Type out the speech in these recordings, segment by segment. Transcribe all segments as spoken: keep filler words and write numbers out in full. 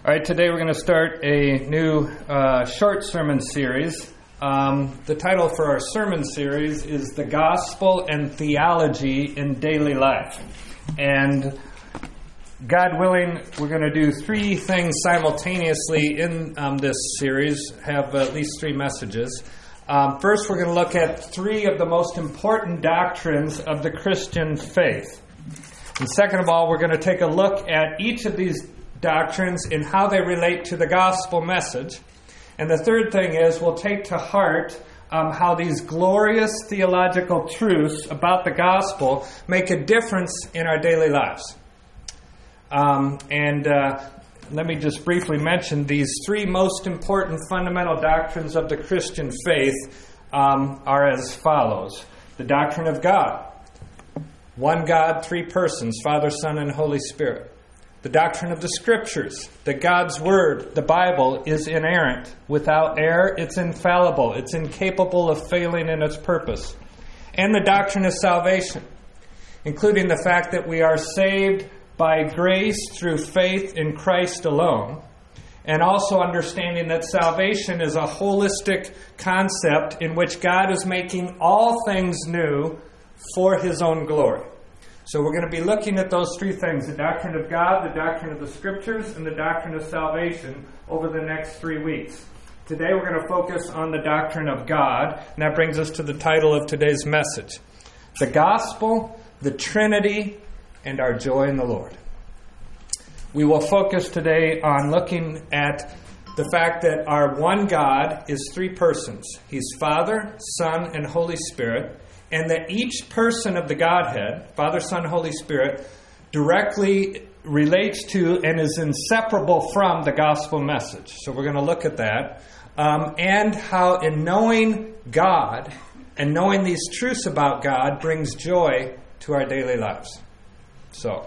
All right, today we're going to start a new uh, short sermon series. Um, the title for our sermon series is The Gospel and Theology in Daily Life. And God willing, we're going to do three things simultaneously in um, this series, have at least three messages. Um, first, we're going to look at three of the most important doctrines of the Christian faith. And second of all, we're going to take a look at each of these doctrines and how they relate to the gospel message. And the third thing is we'll take to heart um, how these glorious theological truths about the gospel make a difference in our daily lives. Um, and uh, let me just briefly mention these three most important fundamental doctrines of the Christian faith um, are as follows. The doctrine of God. One God, three persons, Father, Son, and Holy Spirit. The doctrine of the Scriptures, that God's Word, the Bible, is inerrant. Without error, it's infallible. It's incapable of failing in its purpose. And the doctrine of salvation, including the fact that we are saved by grace through faith in Christ alone, and also understanding that salvation is a holistic concept in which God is making all things new for His own glory. So we're going to be looking at those three things, the doctrine of God, the doctrine of the Scriptures, and the doctrine of salvation over the next three weeks. Today we're going to focus on the doctrine of God, and that brings us to the title of today's message, The Gospel, the Trinity, and Our Joy in the Lord. We will focus today on looking at the fact that our one God is three persons. He's Father, Son, and Holy Spirit. And that each person of the Godhead, Father, Son, Holy Spirit, directly relates to and is inseparable from the gospel message. So we're going to look at that. Um, and how in knowing God and knowing these truths about God brings joy to our daily lives. So,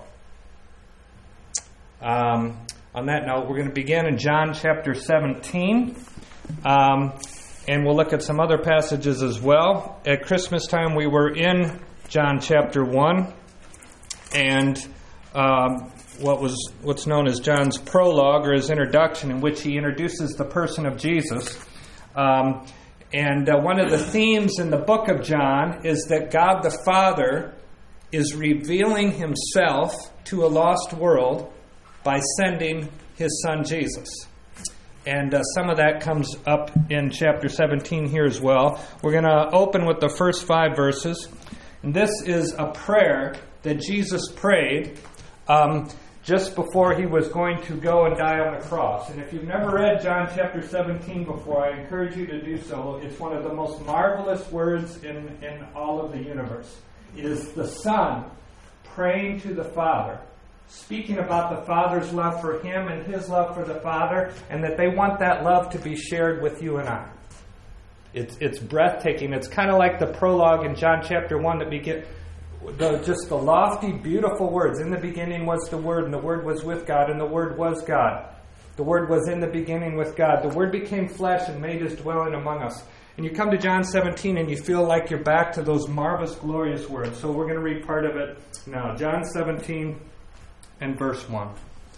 um, on that note, we're going to begin in John chapter seventeen. Um And we'll look at some other passages as well. At Christmas time, we were in John chapter one, and um, what was what's known as John's prologue, or his introduction, in which he introduces the person of Jesus. Um, and uh, one of the themes in the book of John is that God the Father is revealing Himself to a lost world by sending His Son Jesus. And uh, some of that comes up in chapter seventeen here as well. We're going to open with the first five verses. And this is a prayer that Jesus prayed um, just before He was going to go and die on the cross. And if you've never read John chapter seventeen before, I encourage you to do so. It's one of the most marvelous words in, in all of the universe. It is the Son praying to the Father, speaking about the Father's love for Him and His love for the Father, and that they want that love to be shared with you and I. It's it's breathtaking. It's kind of like the prologue in John chapter one that begin the just the lofty, beautiful words. In the beginning was the Word, and the Word was with God, and the Word was God. The Word was in the beginning with God. The Word became flesh and made His dwelling among us. And you come to John seventeen and you feel like you're back to those marvelous, glorious words. So we're going to read part of it now. John seventeen and verse one.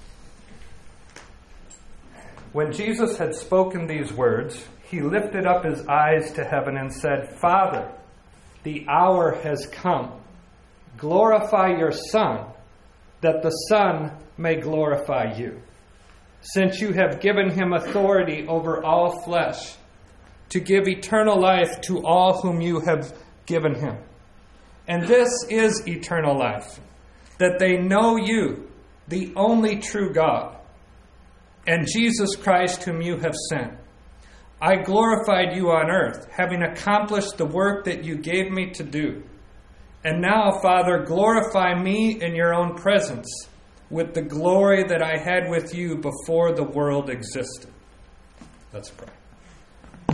When Jesus had spoken these words, He lifted up His eyes to heaven and said, Father, the hour has come. Glorify your Son, that the Son may glorify you, since you have given Him authority over all flesh, to give eternal life to all whom you have given Him. And this is eternal life, that they know you, the only true God, and Jesus Christ whom you have sent. I glorified you on earth, having accomplished the work that you gave me to do. And now, Father, glorify me in your own presence with the glory that I had with you before the world existed. Let's pray.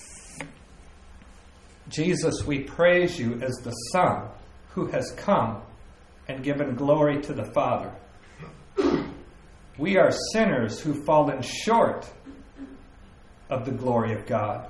Jesus, we praise you as the Son who has come and given glory to the Father. We are sinners who've fallen short of the glory of God.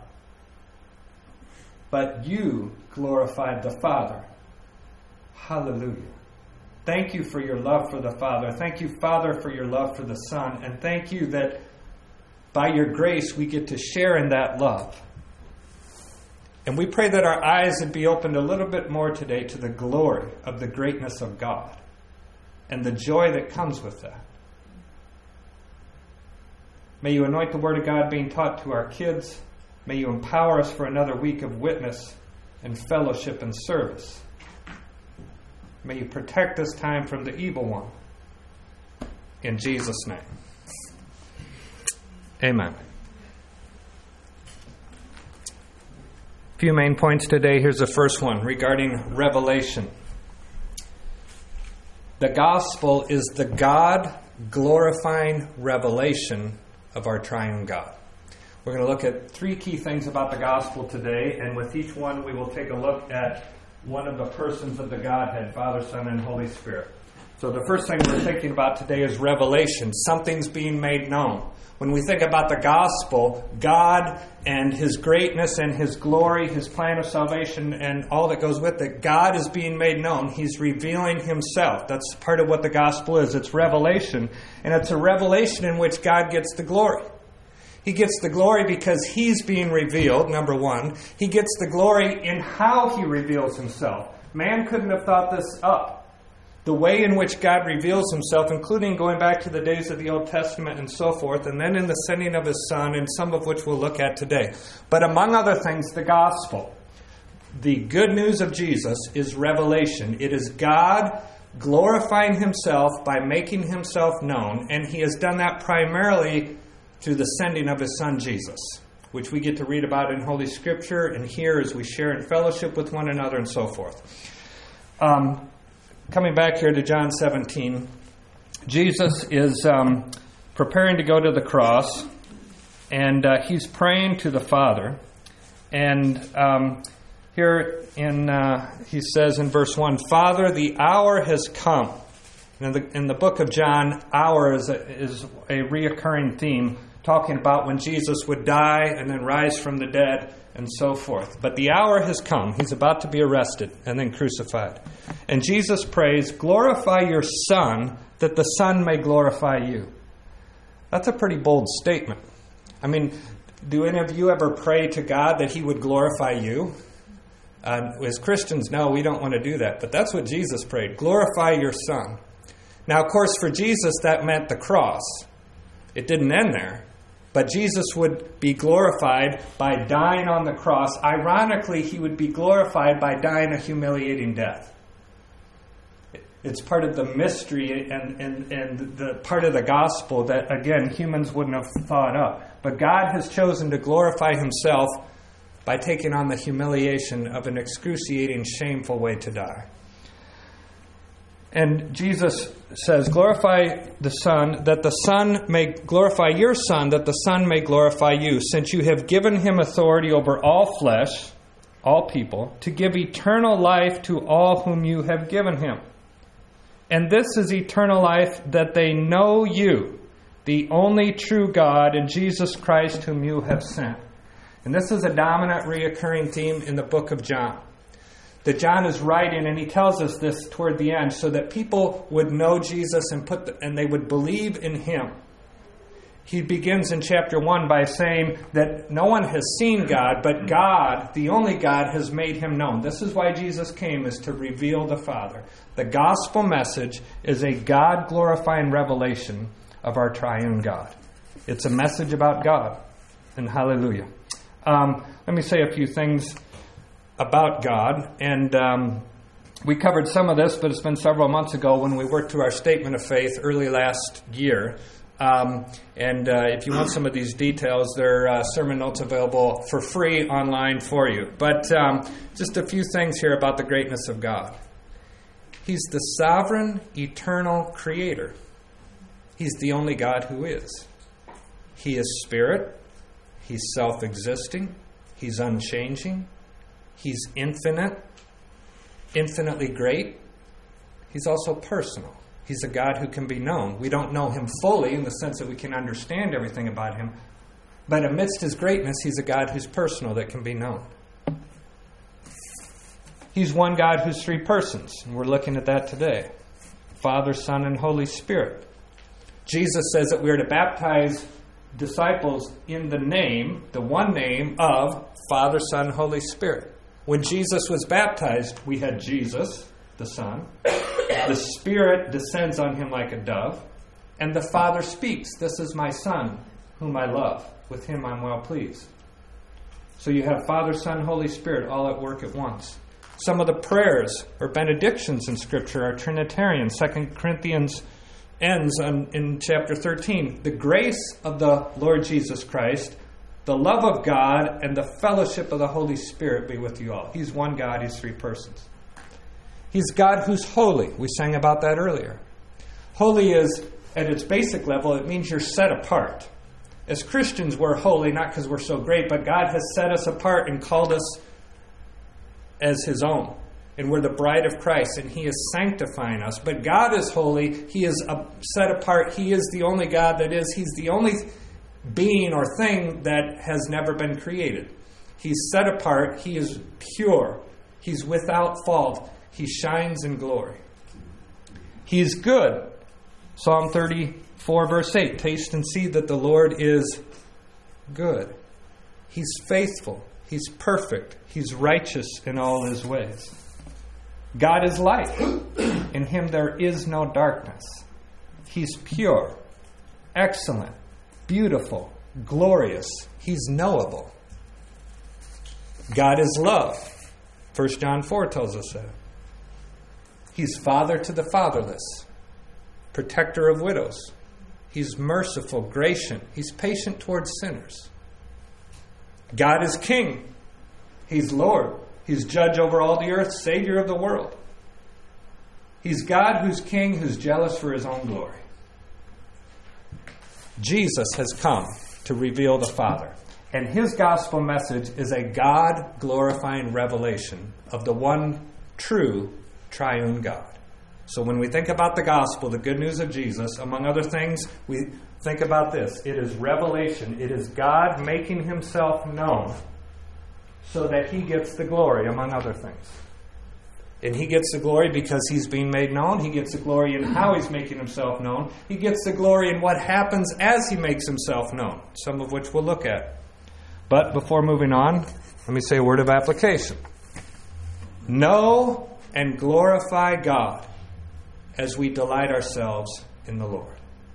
But you glorified the Father. Hallelujah. Thank you for your love for the Father. Thank you, Father, for your love for the Son. And thank you that by your grace we get to share in that love. And we pray that our eyes would be opened a little bit more today to the glory of the greatness of God and the joy that comes with that. May you anoint the Word of God being taught to our kids. May you empower us for another week of witness and fellowship and service. May you protect this time from the evil one. In Jesus' name. Amen. A few main points today. Here's the first one regarding revelation. The gospel is the God-glorifying revelation of our triune God. We're going to look at three key things about the gospel today, and with each one we will take a look at one of the persons of the Godhead, Father, Son, and Holy Spirit. So the first thing we're thinking about today is revelation. Something's being made known. When we think about the gospel, God and His greatness and His glory, His plan of salvation, and all that goes with it, God is being made known. He's revealing Himself. That's part of what the gospel is. It's revelation. And it's a revelation in which God gets the glory. He gets the glory because He's being revealed, number one. He gets the glory in how He reveals Himself. Man couldn't have thought this up. The way in which God reveals Himself, including going back to the days of the Old Testament and so forth, and then in the sending of His Son, and some of which we'll look at today. But among other things, the gospel, the good news of Jesus, is revelation. It is God glorifying Himself by making Himself known, and He has done that primarily through the sending of His Son Jesus, which we get to read about in Holy Scripture and hear as we share in fellowship with one another and so forth. Um, coming back here to John seventeen, Jesus is um, preparing to go to the cross, and uh, He's praying to the Father. And um, here in uh, He says in verse one, Father, the hour has come. In the, in the book of John, hour is a, is a reoccurring theme, talking about when Jesus would die and then rise from the dead and so forth. But the hour has come. He's about to be arrested and then crucified. And Jesus prays, glorify your Son, that the Son may glorify you. That's a pretty bold statement. I mean, do any of you ever pray to God that He would glorify you? Uh, as Christians, no, we don't want to do that. But that's what Jesus prayed. Glorify your Son. Now, of course, for Jesus, that meant the cross. It didn't end there. But Jesus would be glorified by dying on the cross. Ironically, He would be glorified by dying a humiliating death. It's part of the mystery and, and, and the part of the gospel that, again, humans wouldn't have thought up. But God has chosen to glorify Himself by taking on the humiliation of an excruciating, shameful way to die. And Jesus says, glorify the Son, that the Son may glorify your Son, that the Son may glorify you, since you have given Him authority over all flesh, all people, to give eternal life to all whom you have given Him. And this is eternal life, that they know you, the only true God, and Jesus Christ whom you have sent. And this is a dominant, reoccurring theme in the book of John. That John is writing, and he tells us this toward the end, so that people would know Jesus and put the, and they would believe in Him. He begins in chapter one by saying that no one has seen God, but God, the only God, has made Him known. This is why Jesus came, is to reveal the Father. The gospel message is a God-glorifying revelation of our triune God. It's a message about God. And hallelujah. Um, let me say a few things about God, and um, we covered some of this, but it's been several months ago when we worked through our statement of faith early last year. Um, and uh, if you want some of these details, there are uh, sermon notes available for free online for you. But um, just a few things here about the greatness of God. He's the sovereign, eternal creator. He's the only God who is. He is spirit. He's self-existing. He's unchanging. He's infinite, infinitely great. He's also personal. He's a God who can be known. We don't know Him fully in the sense that we can understand everything about Him. But amidst His greatness, He's a God who's personal, that can be known. He's one God who's three persons, and we're looking at that today. Father, Son, and Holy Spirit. Jesus says that we are to baptize disciples in the name, the one name of Father, Son, Holy Spirit. When Jesus was baptized, we had Jesus, the Son. The Spirit descends on him like a dove. And the Father speaks, "This is my Son, whom I love. With him I'm well pleased." So you have Father, Son, Holy Spirit all at work at once. Some of the prayers or benedictions in Scripture are Trinitarian. Second Corinthians ends on, in chapter thirteen. The grace of the Lord Jesus Christ, the love of God, and the fellowship of the Holy Spirit be with you all. He's one God, he's three persons. He's God who's holy. We sang about that earlier. Holy is, at its basic level, it means you're set apart. As Christians, we're holy, not because we're so great, but God has set us apart and called us as his own. And we're the bride of Christ, and he is sanctifying us. But God is holy. He is set apart. He is the only God that is. He's the only being or thing that has never been created. He's set apart. He is pure. He's without fault. He shines in glory. He's good. Psalm thirty-four, verse eight, "Taste and see that the Lord is good." He's faithful. He's perfect. He's righteous in all his ways. God is light. In him there is no darkness. He's pure, excellent, beautiful, glorious. He's knowable. God is love. First John four tells us that. He's father to the fatherless, protector of widows. He's merciful, gracious. He's patient towards sinners. God is king. He's Lord. He's judge over all the earth, Savior of the world. He's God who's king, who's jealous for his own glory. Jesus has come to reveal the Father. And his gospel message is a God-glorifying revelation of the one true triune God. So when we think about the gospel, the good news of Jesus, among other things, we think about this. It is revelation. It is God making himself known so that he gets the glory, among other things. And he gets the glory because he's being made known. He gets the glory in how he's making himself known. He gets the glory in what happens as he makes himself known, some of which we'll look at. But before moving on, let me say a word of application. Know and glorify God as we delight ourselves in the Lord.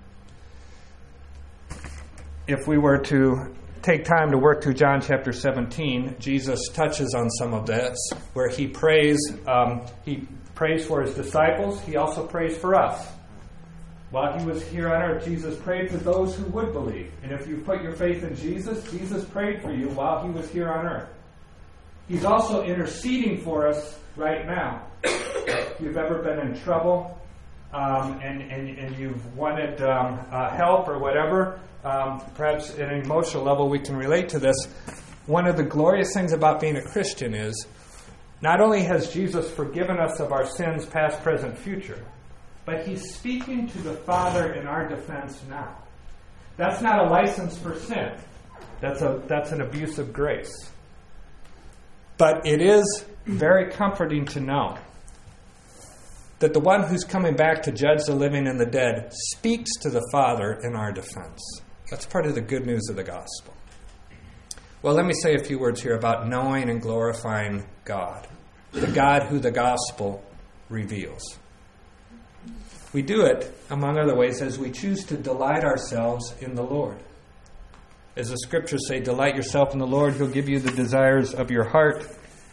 If we were to take time to work through John chapter seventeen, Jesus touches on some of this, where he prays, um, he prays for his disciples. He also prays for us. While he was here on earth, Jesus prayed for those who would believe. And if you put your faith in Jesus, Jesus prayed for you while he was here on earth. He's also interceding for us right now. If you've ever been in trouble um, and, and, and you've wanted um, uh, help or whatever, um, perhaps at an emotional level we can relate to this. One of the glorious things about being a Christian is not only has Jesus forgiven us of our sins, past, present, future, but he's speaking to the Father in our defense now. That's not a license for sin. That's a that's an abuse of grace. But it is very comforting to know that the one who's coming back to judge the living and the dead speaks to the Father in our defense. That's part of the good news of the gospel. Well, let me say a few words here about knowing and glorifying God, the God who the gospel reveals. We do it, among other ways, as we choose to delight ourselves in the Lord. As the scriptures say, delight yourself in the Lord, he'll give you the desires of your heart.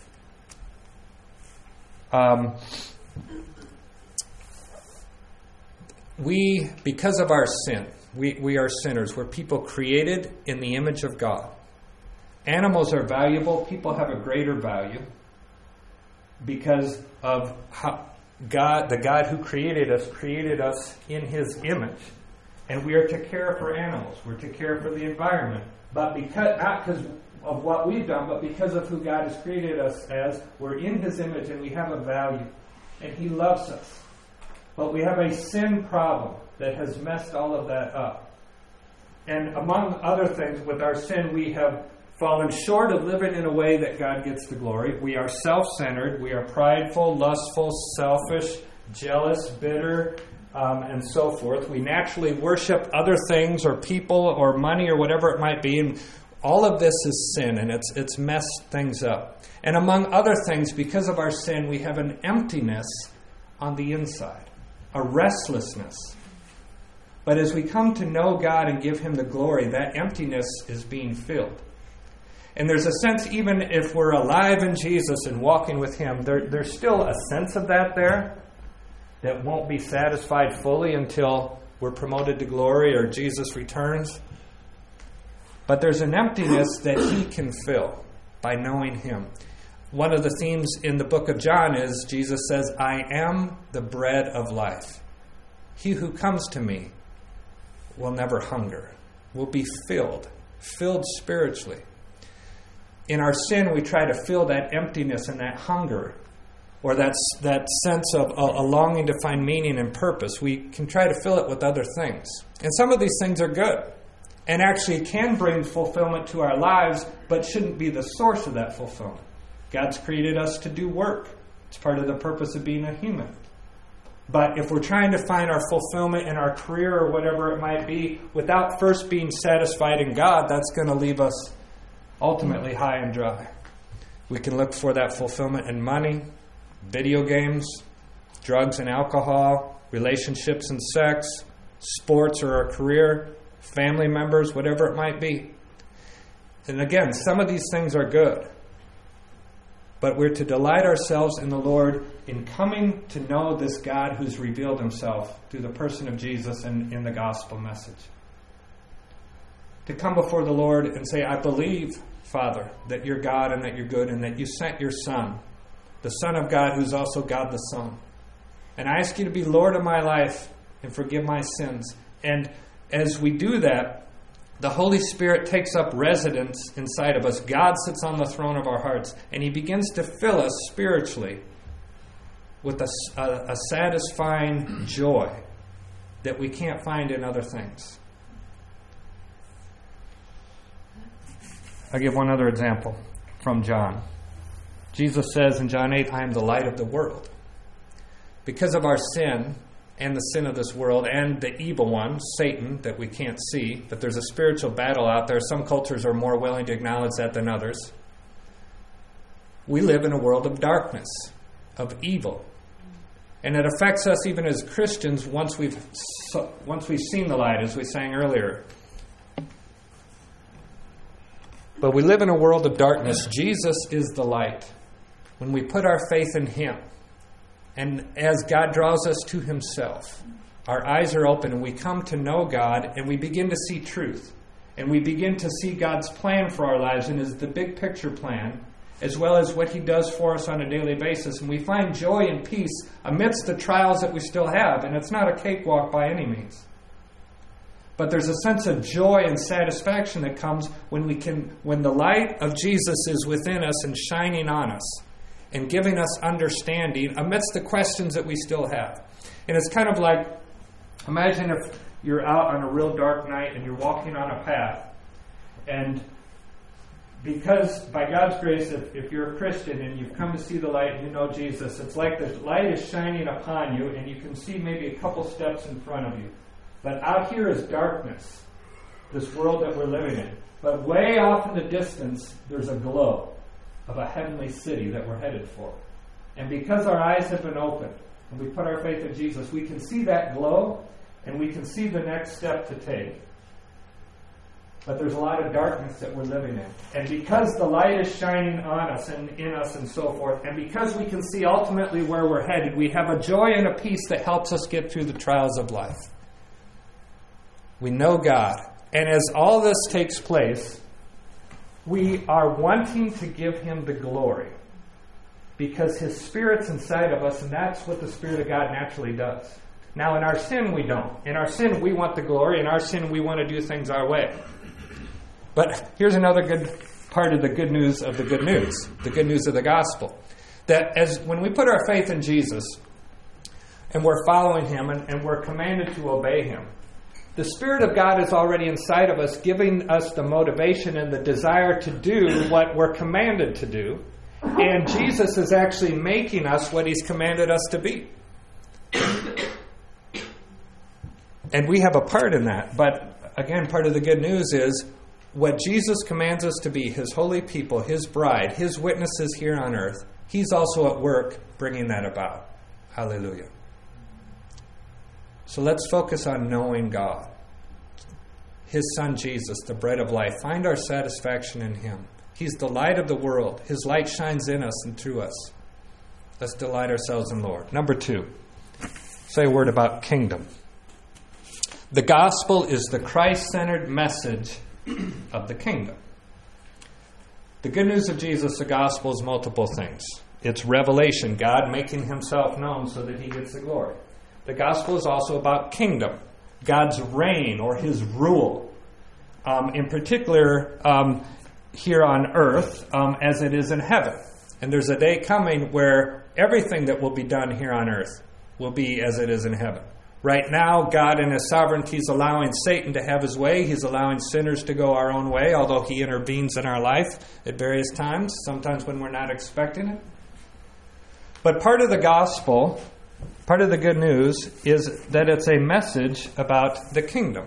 Um, we, because of our sin, we, we are sinners. We're people created in the image of God. Animals are valuable. People have a greater value because of how God, the God who created us, created us in his image. And we are to care for animals. We're to care for the environment. But because not because of what we've done, but because of who God has created us as, we're in his image and we have a value. And he loves us. But we have a sin problem that has messed all of that up. And among other things, with our sin, we have fallen short of living in a way that God gets the glory. We are self-centered. We are prideful, lustful, selfish, jealous, bitter, um, and so forth. We naturally worship other things or people or money or whatever it might be. And all of this is sin, and it's it's messed things up. And among other things, because of our sin, we have an emptiness on the inside, a restlessness. But as we come to know God and give Him the glory, that emptiness is being filled. And there's a sense, even if we're alive in Jesus and walking with Him, there, there's still a sense of that there that won't be satisfied fully until we're promoted to glory or Jesus returns. But there's an emptiness that He can fill by knowing Him. One of the themes in the book of John is Jesus says, I am the bread of life. He who comes to me will never hunger, will be filled, filled spiritually. In our sin, we try to fill that emptiness and that hunger, or that, that sense of a, a longing to find meaning and purpose. We can try to fill it with other things. And some of these things are good, and actually can bring fulfillment to our lives, but shouldn't be the source of that fulfillment. God's created us to do work. It's part of the purpose of being a human. But if we're trying to find our fulfillment in our career or whatever it might be, without first being satisfied in God, that's going to leave us ultimately high and dry. We can look for that fulfillment in money, video games, drugs and alcohol, relationships and sex, sports or a career, family members, whatever it might be. And again, some of these things are good. But we're to delight ourselves in the Lord in coming to know this God who's revealed Himself through the person of Jesus and in the gospel message. To come before the Lord and say, I believe, Father, that you're God and that you're good and that you sent your Son, the Son of God who's also God the Son. And I ask you to be Lord of my life and forgive my sins. And as we do that, the Holy Spirit takes up residence inside of us. God sits on the throne of our hearts, and He begins to fill us spiritually with a, a, a satisfying joy that we can't find in other things. I'll give one other example from John. Jesus says in John eight, I am the light of the world. Because of our sin and the sin of this world and the evil one, Satan, that we can't see, but there's a spiritual battle out there. Some cultures are more willing to acknowledge that than others. We live in a world of darkness, of evil. And it affects us even as Christians once we've once we've seen the light, as we sang earlier. But we live in a world of darkness. Jesus is the light. When we put our faith in Him, and as God draws us to Himself, our eyes are open and we come to know God and we begin to see truth. And we begin to see God's plan for our lives and is the big picture plan, as well as what He does for us on a daily basis. And we find joy and peace amidst the trials that we still have. And it's not a cakewalk by any means. But there's a sense of joy and satisfaction that comes when we can, when the light of Jesus is within us and shining on us, and giving us understanding amidst the questions that we still have. And it's kind of like, imagine if you're out on a real dark night and you're walking on a path. And because, by God's grace, if, if you're a Christian and you've come to see the light and you know Jesus, it's like the light is shining upon you and you can see maybe a couple steps in front of you. But out here is darkness, this world that we're living in. But way off in the distance, there's a glow of a heavenly city that we're headed for. And because our eyes have been opened and we put our faith in Jesus, we can see that glow and we can see the next step to take. But there's a lot of darkness that we're living in. And because the light is shining on us and in us and so forth, and because we can see ultimately where we're headed, we have a joy and a peace that helps us get through the trials of life. We know God. And as all this takes place, we are wanting to give Him the glory because His Spirit's inside of us, and that's what the Spirit of God naturally does. Now, in our sin, we don't. In our sin, we want the glory. In our sin, we want to do things our way. But here's another good part of the good news of the good news, the good news of the gospel. That as when we put our faith in Jesus and we're following Him and, and we're commanded to obey Him, the Spirit of God is already inside of us, giving us the motivation and the desire to do what we're commanded to do. And Jesus is actually making us what He's commanded us to be. And we have a part in that. But again, part of the good news is what Jesus commands us to be, his holy people, his bride, his witnesses here on earth, he's also at work bringing that about. Hallelujah. So let's focus on knowing God. His Son Jesus, the bread of life. Find our satisfaction in him. He's the light of the world. His light shines in us and through us. Let's delight ourselves in the Lord. Number two, say a word about kingdom. The gospel is the Christ-centered message of the kingdom. The good news of Jesus, the gospel, is multiple things. It's revelation, God making himself known so that he gets the glory. The gospel is also about kingdom, God's reign or his rule. Um, in particular, um, here on earth um, as it is in heaven. And there's a day coming where everything that will be done here on earth will be as it is in heaven. Right now, God in his sovereignty is allowing Satan to have his way. He's allowing sinners to go our own way, although he intervenes in our life at various times, sometimes when we're not expecting it. But part of the gospel, part of the good news, is that it's a message about the kingdom.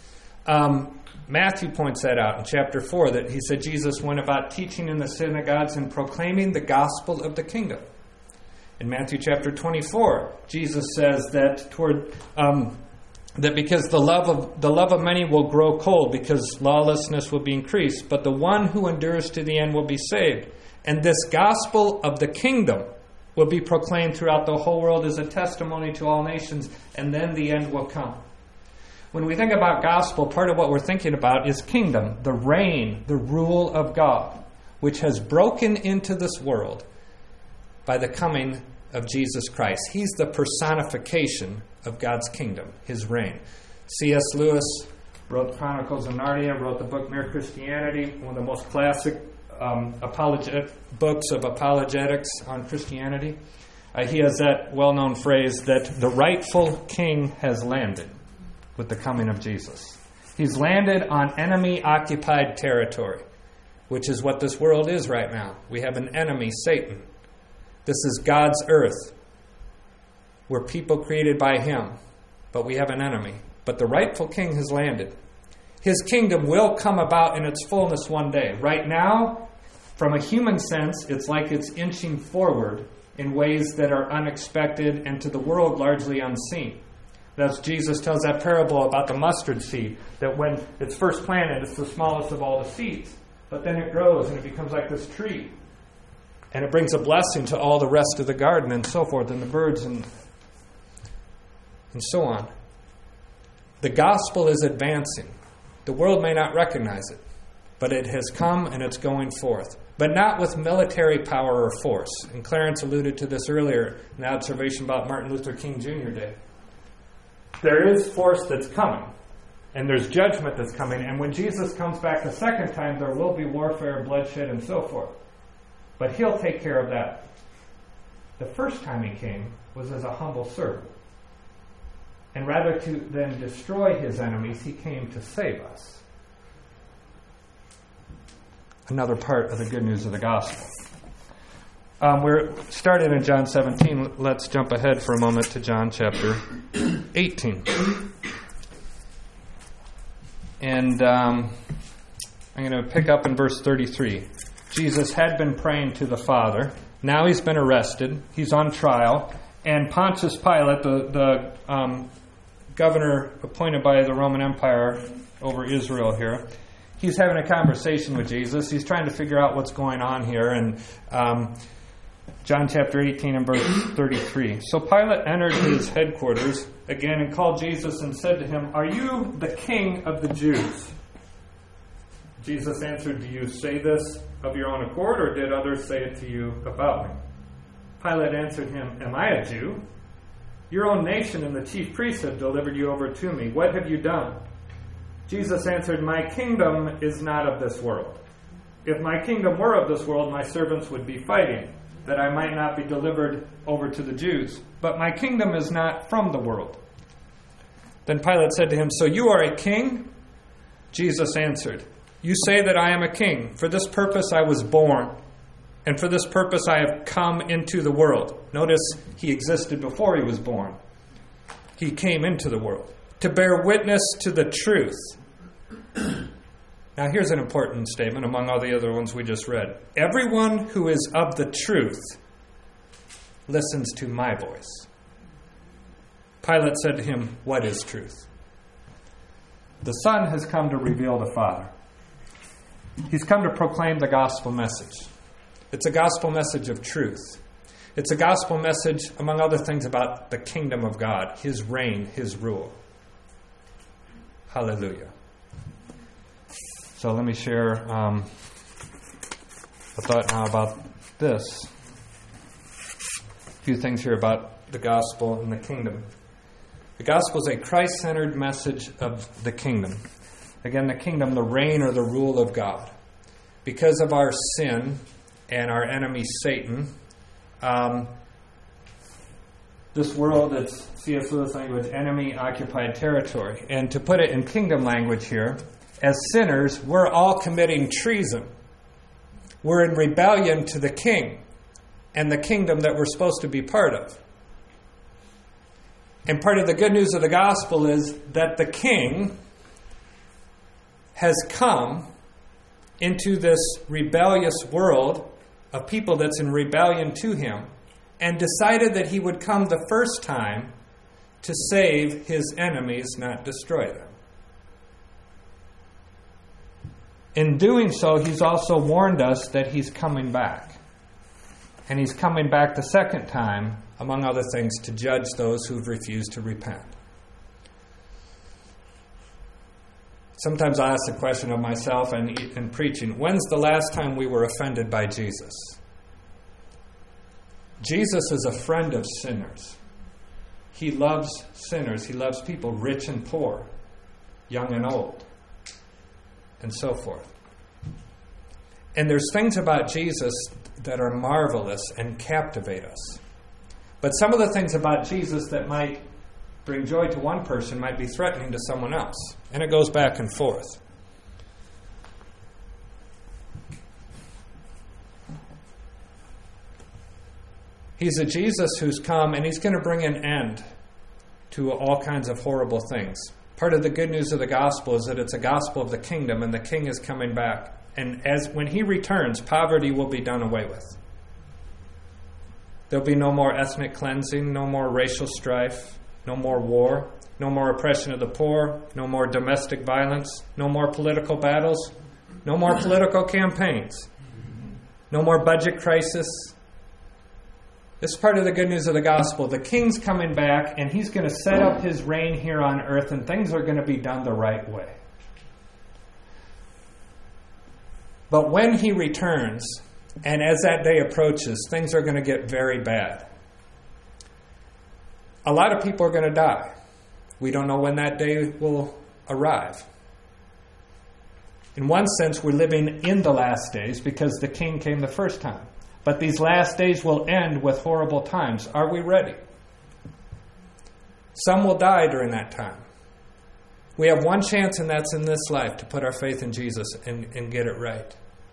Um, Matthew points that out in chapter four, that he said Jesus went about teaching in the synagogues and proclaiming the gospel of the kingdom. In Matthew chapter twenty-four, Jesus says that toward um, that because the love of the love of many will grow cold, because lawlessness will be increased, but the one who endures to the end will be saved. And this gospel of the kingdom will be proclaimed throughout the whole world as a testimony to all nations, and then the end will come. When we think about gospel, part of what we're thinking about is kingdom, the reign, the rule of God, which has broken into this world by the coming of Jesus Christ. He's the personification of God's kingdom, his reign. C S Lewis wrote Chronicles of Narnia, wrote the book Mere Christianity, one of the most classic um, apologetic books of apologetics on Christianity. Uh, he has that well-known phrase that the rightful king has landed with the coming of Jesus. He's landed on enemy-occupied territory, which is what this world is right now. We have an enemy, Satan. This is God's earth. We're people created by him, but we have an enemy. But the rightful king has landed. His kingdom will come about in its fullness one day. Right now, from a human sense, it's like it's inching forward in ways that are unexpected and to the world largely unseen. That's Jesus tells that parable about the mustard seed, that when it's first planted, it's the smallest of all the seeds. But then it grows and it becomes like this tree. And it brings a blessing to all the rest of the garden and so forth, and the birds and, and so on. The gospel is advancing. The world may not recognize it, but it has come and it's going forth. But not with military power or force. And Clarence alluded to this earlier in the observation about Martin Luther King Junior Day. There is force that's coming, and there's judgment that's coming, and when Jesus comes back the second time, there will be warfare, bloodshed, and so forth. But he'll take care of that. The first time he came was as a humble servant. And rather to than destroy his enemies, he came to save us. Another part of the good news of the gospel. Um, we're started in John seventeen. Let's jump ahead for a moment to John chapter eighteen. And um, I'm going to pick up in verse thirty-three. Jesus had been praying to the Father. Now he's been arrested. He's on trial. And Pontius Pilate, the, the um, governor appointed by the Roman Empire over Israel here, he's having a conversation with Jesus. He's trying to figure out what's going on here. And um, John chapter eighteen and verse thirty-three. So Pilate entered his headquarters again and called Jesus and said to him, "Are you the king of the Jews?" Jesus answered, "Do you say this of your own accord, or did others say it to you about me?" Pilate answered him, "Am I a Jew? Your own nation and the chief priests have delivered you over to me. What have you done?" Jesus answered, "My kingdom is not of this world. If my kingdom were of this world, my servants would be fighting, that I might not be delivered over to the Jews. But my kingdom is not from the world." Then Pilate said to him, "So you are a king?" Jesus answered, "You say that I am a king. For this purpose I was born, and for this purpose I have come into the world." Notice he existed before he was born. He came into the world. to bear witness to the truth. Now here's an important statement among all the other ones we just read. Everyone who is of the truth listens to my voice. Pilate said to him, what is truth? The Son has come to reveal the Father. He's come to proclaim the gospel message. It's a gospel message of truth. It's a gospel message, among other things, about the kingdom of God, His reign, His rule. Hallelujah. So let me share um, a thought now about this. A few things here about the gospel and the kingdom. The gospel is a Christ-centered message of the kingdom. Again, the kingdom, the reign or the rule of God. Because of our sin and our enemy Satan, um, this world is, C S Lewis language, enemy-occupied territory. And to put it in kingdom language here, as sinners, we're all committing treason. We're in rebellion to the king and the kingdom that we're supposed to be part of. And part of the good news of the gospel is that the king has come into this rebellious world of people that's in rebellion to him and decided that he would come the first time to save his enemies, not destroy them. In doing so, he's also warned us that he's coming back. And he's coming back the second time, among other things, to judge those who've refused to repent. Sometimes I ask the question of myself and in preaching, when's the last time we were offended by Jesus? Jesus is a friend of sinners. He loves sinners. He loves people, rich and poor, young and old, and so forth. And there's things about Jesus that are marvelous and captivate us. But some of the things about Jesus that might bring joy to one person might be threatening to someone else. And it goes back and forth. He's a Jesus who's come, and he's going to bring an end to all kinds of horrible things. Part of the good news of the gospel is that it's a gospel of the kingdom, and the king is coming back. And as when he returns, poverty will be done away with. There'll be no more ethnic cleansing, no more racial strife, no more war, no more oppression of the poor, no more domestic violence, no more political battles, no more political campaigns, no more budget crisis. This is part of the good news of the gospel. The king's coming back, and he's going to set up his reign here on earth, and things are going to be done the right way. But when he returns, and as that day approaches, things are going to get very bad. A lot of people are going to die. We don't know when that day will arrive. In one sense, we're living in the last days because the king came the first time. But these last days will end with horrible times. Are we ready? Some will die during that time. We have one chance, and that's in this life, to put our faith in Jesus and, and get it right.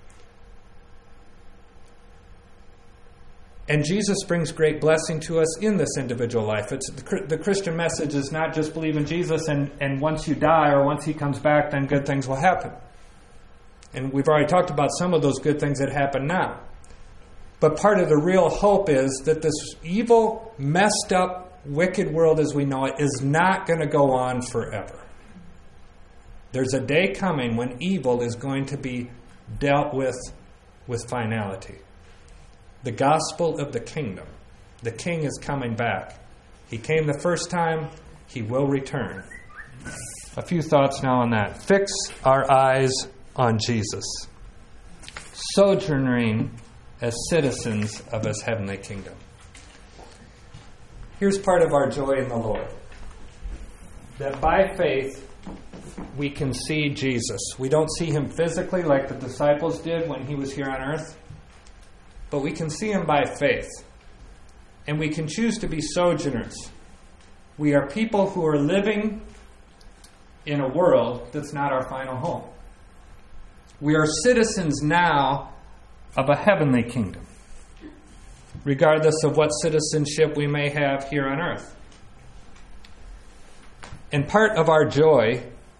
And Jesus brings great blessing to us in this individual life. It's the, the Christian message is not just believe in Jesus and, and once you die or once he comes back, then good things will happen. And we've already talked about some of those good things that happen now. But part of the real hope is that this evil, messed up, wicked world as we know it is not going to go on forever. There's a day coming when evil is going to be dealt with with finality. The gospel of the kingdom. The king is coming back. He came the first time. He will return. A few thoughts now on that. Fix our eyes on Jesus. Sojourning as citizens of his heavenly kingdom. Here's part of our joy in the Lord. That by faith, we can see Jesus. We don't see him physically like the disciples did when he was here on earth, but we can see him by faith. And we can choose to be sojourners. We are people who are living in a world that's not our final home. We are citizens now of a heavenly kingdom, regardless of what citizenship we may have here on earth. And part of our joy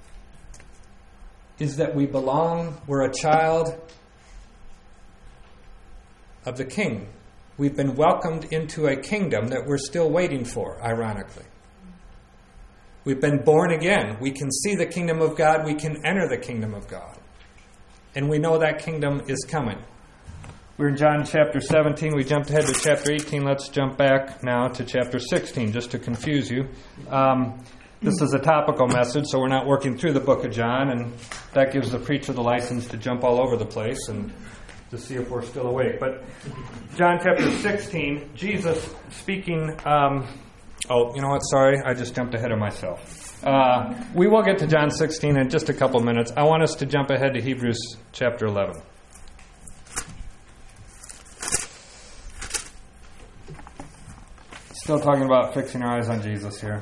is that we belong, we're a child of the King. We've been welcomed into a kingdom that we're still waiting for, ironically. We've been born again. We can see the kingdom of God. We can enter the kingdom of God. And we know that kingdom is coming. We're in John chapter seventeen. We jumped ahead to chapter eighteen. Let's jump back now to chapter sixteen, just to confuse you. Um, this is a topical message, so we're not working through the book of John, and that gives the preacher the license to jump all over the place and to see if we're still awake. But John chapter sixteen, Jesus speaking... Um, oh, you know what? Sorry, I just jumped ahead of myself. Uh, we will get to John sixteen in just a couple minutes. I want us to jump ahead to Hebrews chapter eleven. Still talking about fixing our eyes on Jesus here.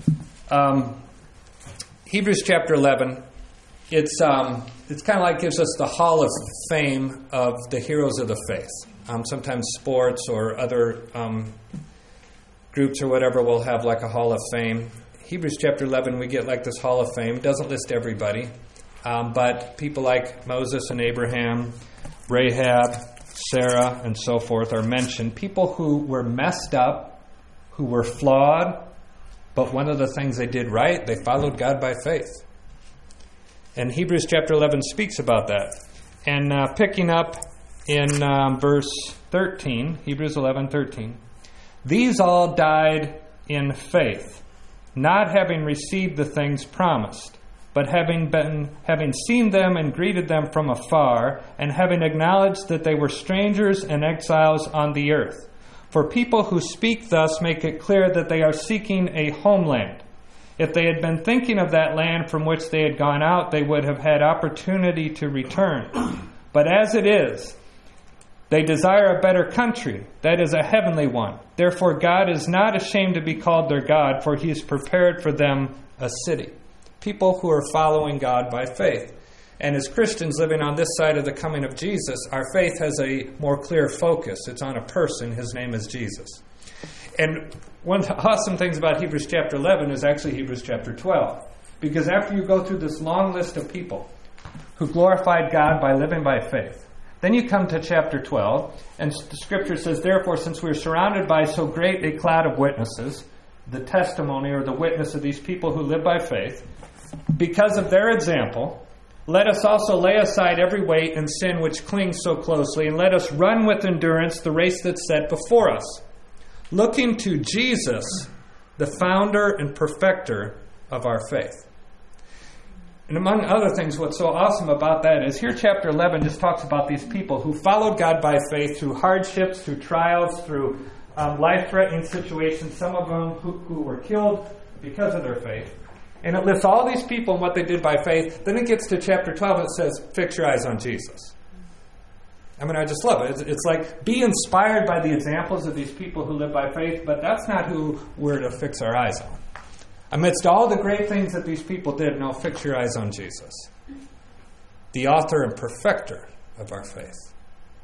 Um, Hebrews chapter eleven, it's um, it's kind of like gives us the hall of fame of the heroes of the faith. Um, sometimes sports or other um, groups or whatever will have like a hall of fame. Hebrews chapter eleven, we get like this hall of fame. Doesn't list everybody, um, but people like Moses and Abraham, Rahab, Sarah, and so forth are mentioned. People who were messed up, who were flawed, but one of the things they did right, they followed God by faith. And Hebrews chapter eleven speaks about that. And uh, picking up in um, verse thirteen, Hebrews eleven thirteen, these all died in faith, not having received the things promised, but having been having seen them and greeted them from afar, and having acknowledged that they were strangers and exiles on the earth. For people who speak thus make it clear that they are seeking a homeland. If they had been thinking of that land from which they had gone out, they would have had opportunity to return. But as it is, they desire a better country, that is a heavenly one. Therefore God is not ashamed to be called their God, for He has prepared for them a city. People who are following God by faith. And as Christians living on this side of the coming of Jesus, our faith has a more clear focus. It's on a person. His name is Jesus. And one of the awesome things about Hebrews chapter eleven is actually Hebrews chapter twelve. Because after you go through this long list of people who glorified God by living by faith, then you come to chapter twelve, and the scripture says, therefore, since we are surrounded by so great a cloud of witnesses, the testimony or the witness of these people who live by faith, because of their example, let us also lay aside every weight and sin which clings so closely, and let us run with endurance the race that's set before us, looking to Jesus, the founder and perfecter of our faith. And among other things, what's so awesome about that is here chapter eleven just talks about these people who followed God by faith through hardships, through trials, through um, life-threatening situations, some of them who, who were killed because of their faith. And it lists all these people and what they did by faith. Then it gets to chapter twelve and it says, fix your eyes on Jesus. I mean, I just love it. It's, it's like, be inspired by the examples of these people who live by faith, but that's not who we're to fix our eyes on. Amidst all the great things that these people did, no, fix your eyes on Jesus, the author and perfecter of our faith.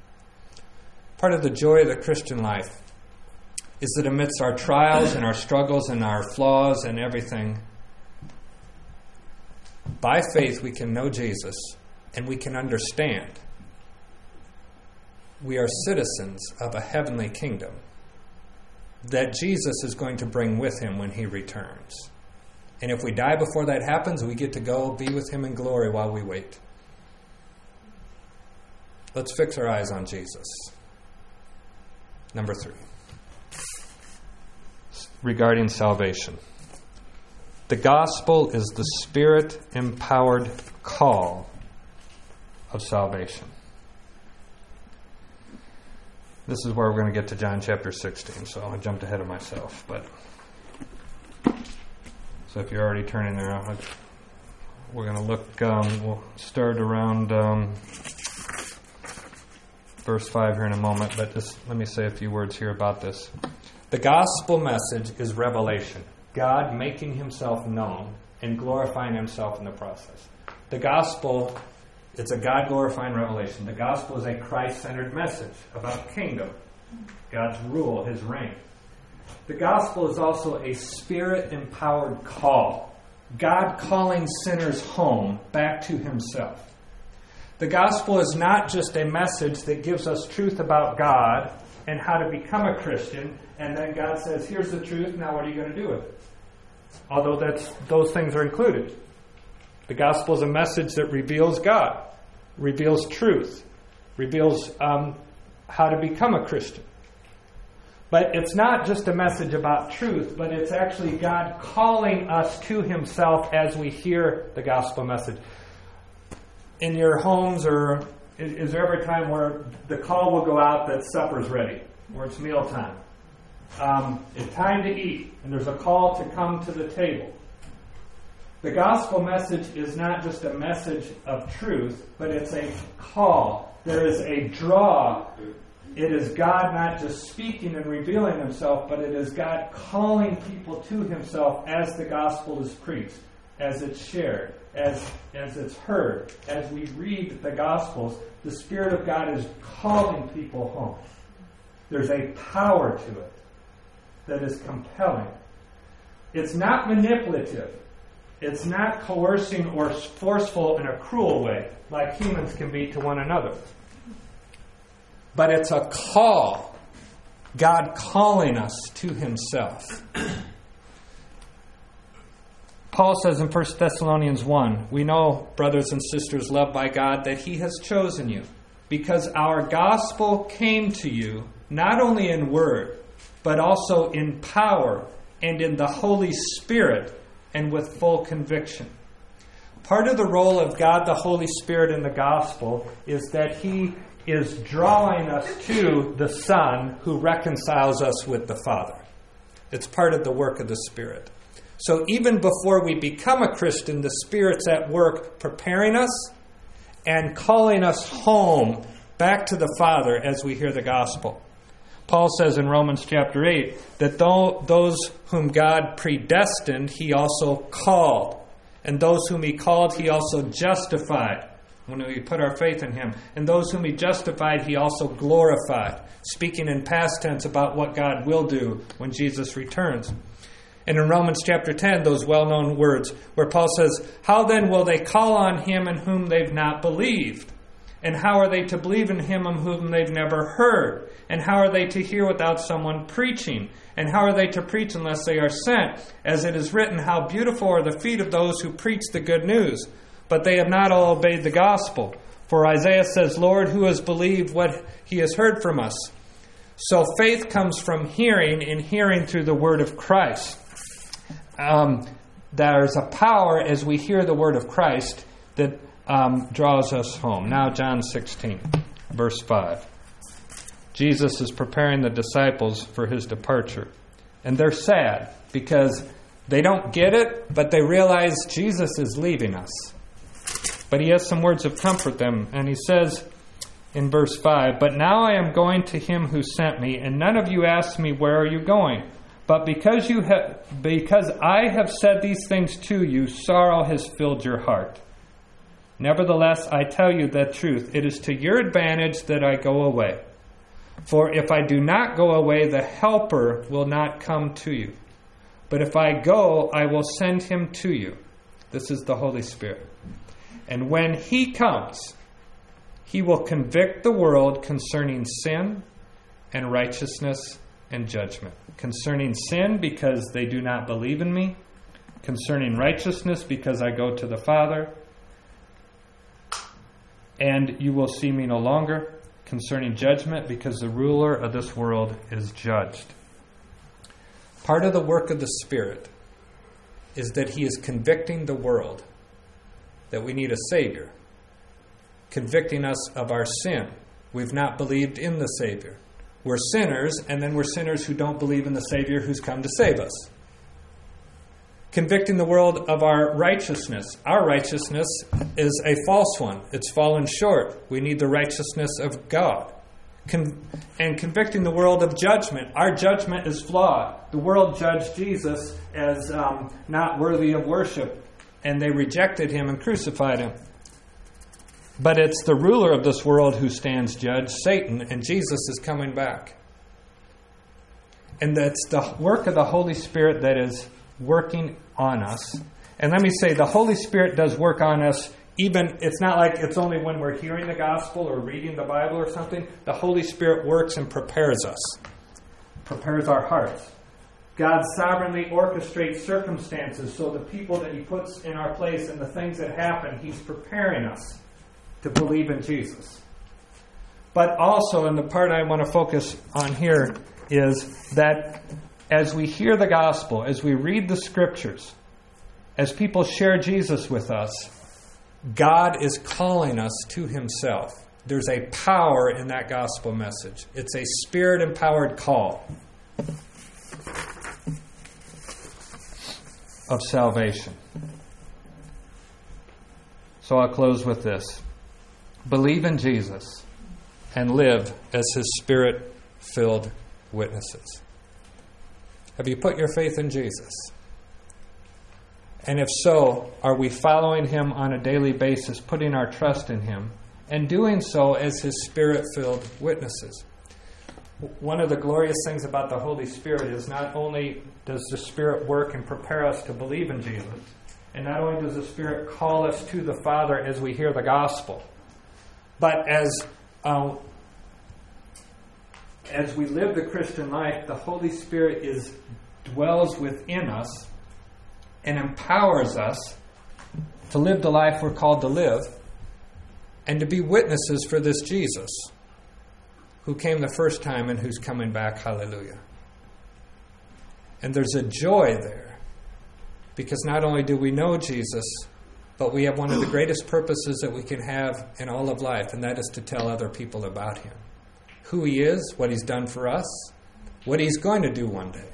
Part of the joy of the Christian life is that amidst our trials and our struggles and our flaws and everything, by faith, we can know Jesus, and we can understand we are citizens of a heavenly kingdom that Jesus is going to bring with Him when He returns. And if we die before that happens, we get to go be with Him in glory while we wait. Let's fix our eyes on Jesus. Number three, regarding salvation. The gospel is the Spirit-empowered call of salvation. This is where we're going to get to John chapter sixteen, so I jumped ahead of myself. But so if you're already turning there, I'll, we're going to look, um, we'll start around um, verse five here in a moment, but just let me say a few words here about this. The gospel message is revelation. God making Himself known and glorifying Himself in the process. The gospel, it's a God-glorifying revelation. The gospel is a Christ-centered message about kingdom, God's rule, His reign. The gospel is also a Spirit-empowered call. God calling sinners home back to himself. The gospel is not just a message that gives us truth about God and how to become a Christian, and then God says, here's the truth, now what are you going to do with it? Although that's, those things are included. The gospel is a message that reveals God, reveals truth, reveals um, how to become a Christian. But it's not just a message about truth, but it's actually God calling us to himself as we hear the gospel message. In your homes, or is, is there ever a time where the call will go out that supper's ready, or it's mealtime? Um, it's time to eat, and there's a call to come to the table. The gospel message is not just a message of truth, but it's a call. There is a draw. It is God not just speaking and revealing himself, but it is God calling people to himself as the gospel is preached, as it's shared, as, as it's heard. As we read the gospels, the Spirit of God is calling people home. There's a power to it that is compelling. It's not manipulative. It's not coercing or forceful in a cruel way, like humans can be to one another. But it's a call. God calling us to himself. Paul says in First Thessalonians one, we know, brothers and sisters loved by God, that he has chosen you, because our gospel came to you, not only in word, but also in power and in the Holy Spirit and with full conviction. Part of the role of God the Holy Spirit in the gospel is that he is drawing us to the Son who reconciles us with the Father. It's part of the work of the Spirit. So even before we become a Christian, the Spirit's at work preparing us and calling us home back to the Father as we hear the gospel. Paul says in Romans chapter eight that though those whom God predestined, he also called. And those whom he called, he also justified, when we put our faith in him. And those whom he justified, he also glorified, speaking in past tense about what God will do when Jesus returns. And in Romans chapter ten, those well-known words where Paul says, how then will they call on him in whom they've not believed? And how are they to believe in him in whom they've never heard? And how are they to hear without someone preaching? And how are they to preach unless they are sent? As it is written, how beautiful are the feet of those who preach the good news. But they have not all obeyed the gospel. For Isaiah says, Lord, who has believed what he has heard from us? So faith comes from hearing, and hearing through the word of Christ. Um, there's a power as we hear the word of Christ that um, draws us home. Now John sixteen, verse five. Jesus is preparing the disciples for his departure. And they're sad because they don't get it, but they realize Jesus is leaving us. But he has some words of comfort them, and he says in verse five, but now I am going to him who sent me, and none of you ask me, where are you going? But because you have, because I have said these things to you, sorrow has filled your heart. Nevertheless, I tell you the truth. It is to your advantage that I go away. For if I do not go away, the Helper will not come to you. But if I go, I will send him to you. This is the Holy Spirit. And when he comes, he will convict the world concerning sin and righteousness and judgment. Concerning sin, because they do not believe in me. Concerning righteousness, because I go to the Father, and you will see me no longer. Concerning judgment, because the ruler of this world is judged. Part of the work of the Spirit is that he is convicting the world that we need a Savior. Convicting us of our sin. We've not believed in the Savior. We're sinners, and then we're sinners who don't believe in the Savior who's come to save us. Convicting the world of our righteousness. Our righteousness is a false one. It's fallen short. We need the righteousness of God. Con- and convicting the world of judgment. Our judgment is flawed. The world judged Jesus as um, not worthy of worship, and they rejected him and crucified him. But it's the ruler of this world who stands judge, Satan, and Jesus is coming back. And that's the work of the Holy Spirit that is working on us. And let me say, the Holy Spirit does work on us. Even, it's not like it's only when we're hearing the gospel or reading the Bible or something. The Holy Spirit works and prepares us, prepares our hearts. God sovereignly orchestrates circumstances so the people that He puts in our place and the things that happen, He's preparing us to believe in Jesus. But also, and the part I want to focus on here is that as we hear the gospel, as we read the scriptures, as people share Jesus with us, God is calling us to Himself. There's a power in that gospel message. It's a Spirit-empowered call of salvation. So I'll close with this. Believe in Jesus and live as His Spirit-filled witnesses. Have you put your faith in Jesus? And if so, are we following Him on a daily basis, putting our trust in Him, and doing so as His Spirit-filled witnesses? One of the glorious things about the Holy Spirit is not only does the Spirit work and prepare us to believe in Jesus, and not only does the Spirit call us to the Father as we hear the gospel, but as uh, as we live the Christian life, the Holy Spirit is dwells within us and empowers us to live the life we're called to live and to be witnesses for this Jesus who came the first time and who's coming back. Hallelujah. And there's a joy there because not only do we know Jesus, but we have one of the greatest purposes that we can have in all of life, and that is to tell other people about Him. Who He is, what He's done for us, what He's going to do one day.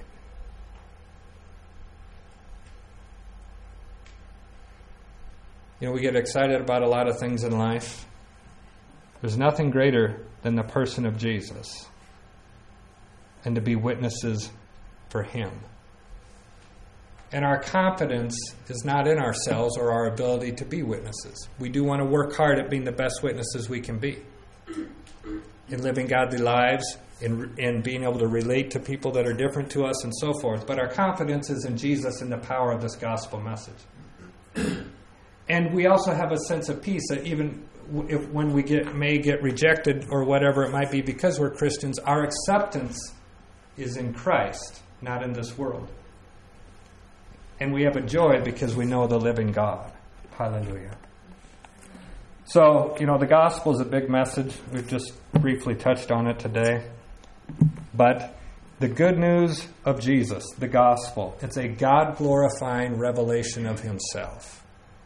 You know, we get excited about a lot of things in life. There's nothing greater than the person of Jesus and to be witnesses for Him. And our confidence is not in ourselves or our ability to be witnesses. We do want to work hard at being the best witnesses we can be. In living godly lives, in, in being able to relate to people that are different to us and so forth. But our confidence is in Jesus and the power of this gospel message. And we also have a sense of peace that even if when we get may get rejected or whatever it might be because we're Christians, our acceptance is in Christ, not in this world. And we have a joy because we know the living God. Hallelujah. So, you know, the gospel is a big message. We've just briefly touched on it today. But the good news of Jesus, the gospel, it's a God-glorifying revelation of Himself.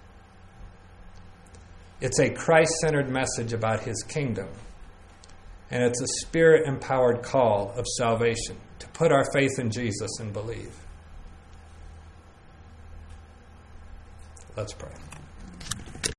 It's a Christ-centered message about His kingdom. And it's a Spirit-empowered call of salvation to put our faith in Jesus and believe. Let's pray.